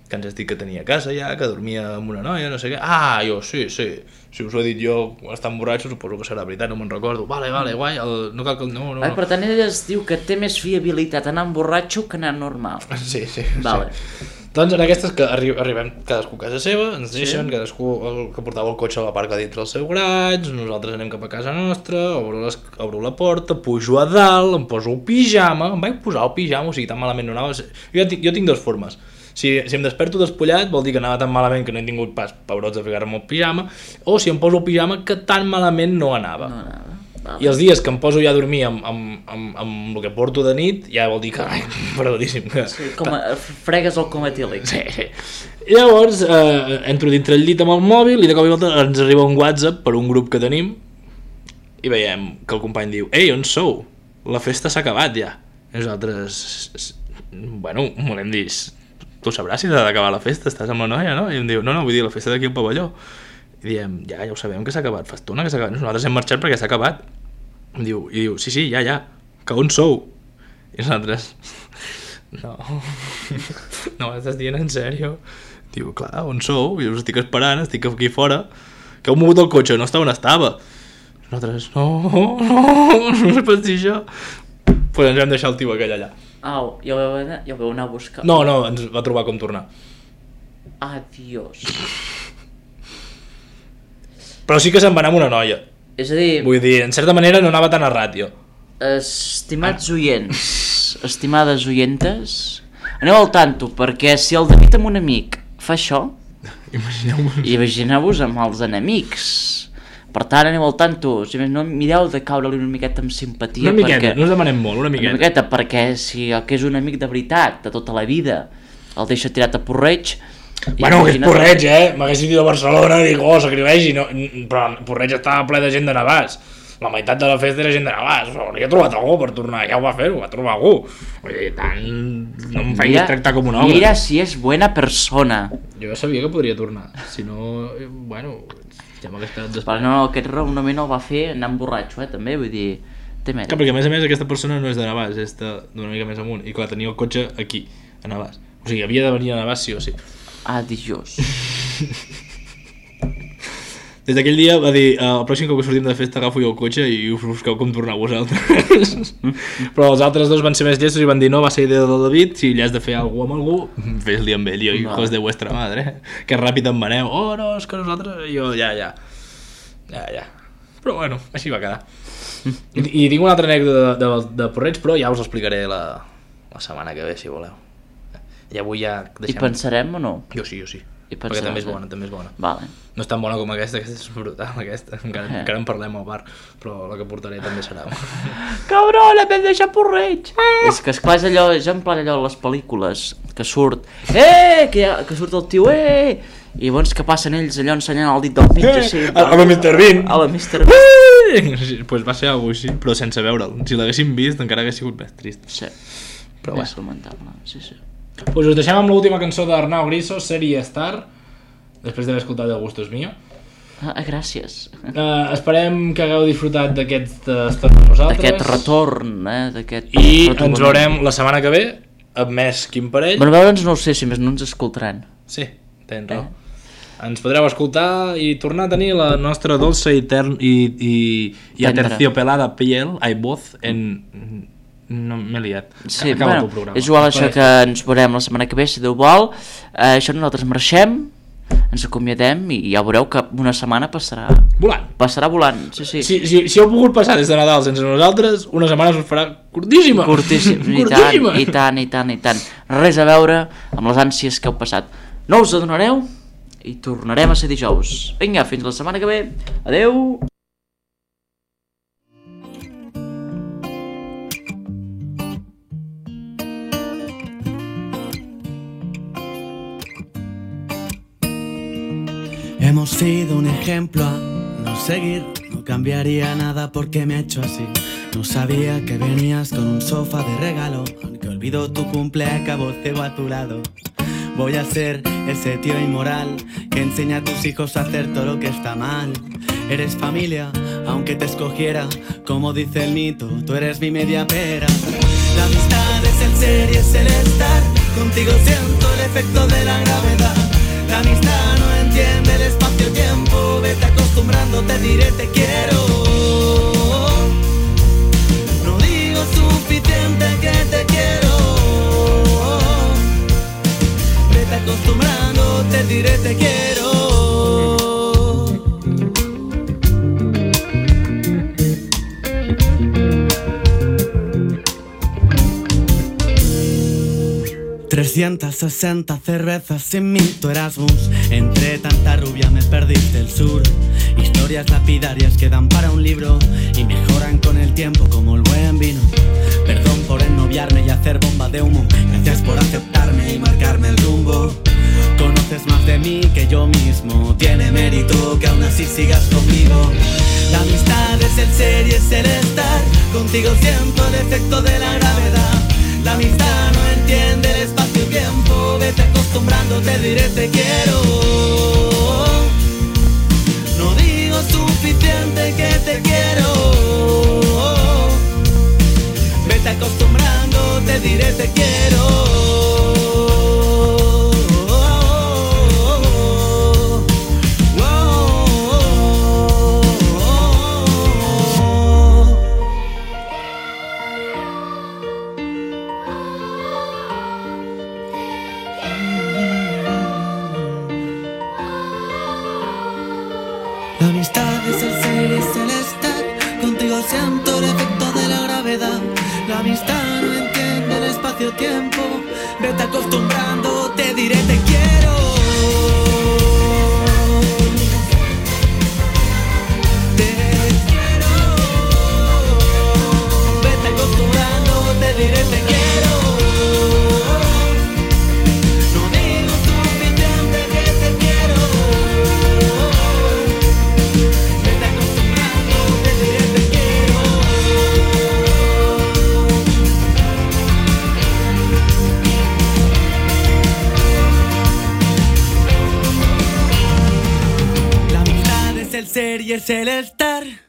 que ens has dit que tenia casa ja, que dormia amb una noia, no sé què. Ah, jo, sí, si us ho he dit jo estant borratxo, suposo que serà veritat, no me'n recordo. Vale, guai, no cal que... No. Per tant, ell es diu que té més fiabilitat anar amb borratxo que anar normal. Sí. Vale. Sí. Doncs en aquestes que arribem cadascú a casa seva, ens deixen, cadascú que portava el cotxe a l'aparca dintre el seu garatge, nosaltres anem cap a casa nostra, obro la porta, pujo a dalt, em poso el pijama, em vaig posar el pijama, o sigui, tan malament no anava... Jo tinc dues formes. Si em desperto despullat vol dir que anava tan malament que no he tingut pas pebrots de ficar-me el pijama, o si em poso el pijama que tan malament no anava. Vale. I els dies que em poso ja a dormir amb el que porto de nit, ja vol dir que... Perdoníssim. Sí, fregues el coma etílic. Sí. Llavors, entro dintre el llit amb el mòbil i de cop i volta ens arriba un WhatsApp per un grup que tenim i veiem que el company diu: ei, on sou? La festa s'ha acabat ja. I nosaltres... Bueno, volem dir... Tu sabràs si s'ha d'acabar la festa, estàs amb la noia, no? I em diu: no, vull dir, la festa d'aquí al pavelló. I diem: ja ho sabem que s'ha acabat, fa estona que s'ha acabat. Nosaltres hem marxat perquè s'ha acabat. I diu: sí, ja, que on sou? I nosaltres: no m'estàs dient en sèrio? Diu: clar, on sou? I us estic esperant, estic aquí fora, que heu mogut el cotxe, no està on estava. Nosaltres: no sé pas dir això. Pues ens vam deixar el tio aquell allà. Au, ja ho vau anar a buscar. No, ens va trobar com tornar. Adiós. Però sí que se'n va anar amb una noia. És a dir... Vull dir, en certa manera no anava tan a ràtio. Estimats oients, estimades oientes, aneu al tanto, perquè si el David amb un amic fa això, imagineu-vos amb els enemics. Per tant, aneu al tanto, si més no, mireu de caure-li una miqueta amb simpatia. Una miqueta, no us demanem molt, una miqueta. Una miqueta, perquè si el que és un amic de veritat, de tota la vida, el deixa tirat a porreig... Bueno, que és Porreig, m'haguessin dit a Barcelona i dic, sacrilegi, no, però Porreig estava ple de gent de Navàs. La meitat de la festa era gent de Navàs. Ja he trobat algú per tornar, ja ho va fer, ho va trobar algú. Vull dir, tant, no em facis tractar com un home. Mira si és buena persona. Jo ja sabia que podria tornar, si no, bueno, ja m'hagués quedat després. Però no, aquest raonament el va fer anant borratxo, també, vull dir, té mèrit. Clar, perquè a més aquesta persona no és de Navàs, és d'una mica més amunt, i clar, tenia el cotxe aquí, a Navàs. O sigui, havia de venir a Navàs sí o sí. Adiós. Des d'aquell dia va dir: el pròxim cop que sortim de festa agafo jo el cotxe i us busqueu com tornar vosaltres. Però els altres dos van ser més llestos i van dir: no, va ser idea del David, si li has de fer alguna amb algú, fes-li amb ell, hijos de vuestra madre, que ràpid em maneu. Oh, no, és que nosaltres... Jo, ja. Però bueno, així va quedar. I tinc una altra anècdota de Porreig, però ja us l'explicaré la setmana que ve, si voleu. I avui ja deixem... I pensarem o no? Jo sí. Perquè també és bona. Vale. No és tan bona com aquesta és brutal, aquesta. Encara en parlem al bar, però la que portaré també serà. Cabrón, hem deixat Porreig! És que esclar és allò, és en plan allò de les pel·lícules, que surt, que surt el tio, i llavors que passen ells allò ensenyant el dit del mig, així. A la Mr. Bean. A la Mr. Bean. Pues va ser alguna cosa així, però sense veure'l. Si l'haguéssim vist encara hagués sigut més trist. Sí, però és lamentable, sí. Pues us deixem amb l'última cançó d'Arnau Griso, Serie Star, després d'haver escoltat El gusto és mío. Gràcies. Esperem que hagueu disfrutat d'aquesta estona amb nosaltres. D'aquest retorn, d'aquest... I ens veurem la setmana que ve, amb més Quim Parell. Bueno, veure'ns no ho sé, si més no ens escoltaran. Sí, tens raó. Ens podreu escoltar i tornar a tenir la nostra dolça i aterciopelada piel, voz, en... No, m'he liat. Sí, bueno, és igual això que ens veurem la setmana que ve, si Déu vol. Això nosaltres marxem, ens acomiadem i ja veureu que una setmana passarà volant, sí. Si heu pogut passar des de Nadal sense nosaltres, una setmana us farà curtíssima. I tant. Res a veure amb les ànsies que heu passat. No us adonareu i tornarem a ser dijous. Vinga, fins la setmana que ve. Adeu. Hemos sido un ejemplo a no seguir. No cambiaría nada porque me ha hecho así. No sabía que venías con un sofá de regalo. Aunque olvido tu cumple, acabo cebo a tu lado. Voy a ser ese tío inmoral que enseña a tus hijos a hacer todo lo que está mal. Eres familia, aunque te escogiera. Como dice el mito, tú eres mi media pera. La amistad es el ser y es el estar. contigo siento el efecto de la gravedad. La amistad no entiende el espacio-tiempo, vete acostumbrando, te diré te quiero. No digo suficiente que te quiero. Vete acostumbrando, te diré te quiero. 360 cervezas sin mí, tu Erasmus. Entre tanta rubia me perdiste el sur. Historias lapidarias que dan para un libro y mejoran con el tiempo como el buen vino. Perdón por ennoviarme y hacer bomba de humo. Gracias por aceptarme y marcarme el rumbo. Conoces más de mí que yo mismo. Tiene mérito que aún así sigas conmigo. La amistad es el ser y es el estar. Contigo siento el efecto de la gravedad. La amistad no entiende el espacio-tiempo. Vete acostumbrando, te diré te quiero. No digo suficiente que te quiero. Vete acostumbrando, te diré te quiero. La amistad es el ser y es el estar. Contigo siento el efecto de la gravedad. La amistad no entiende el espacio-tiempo. Vete acostumbrando, te diré te quiero. Te quiero. Vete acostumbrando, te diré te quiero. El ser y es el estar.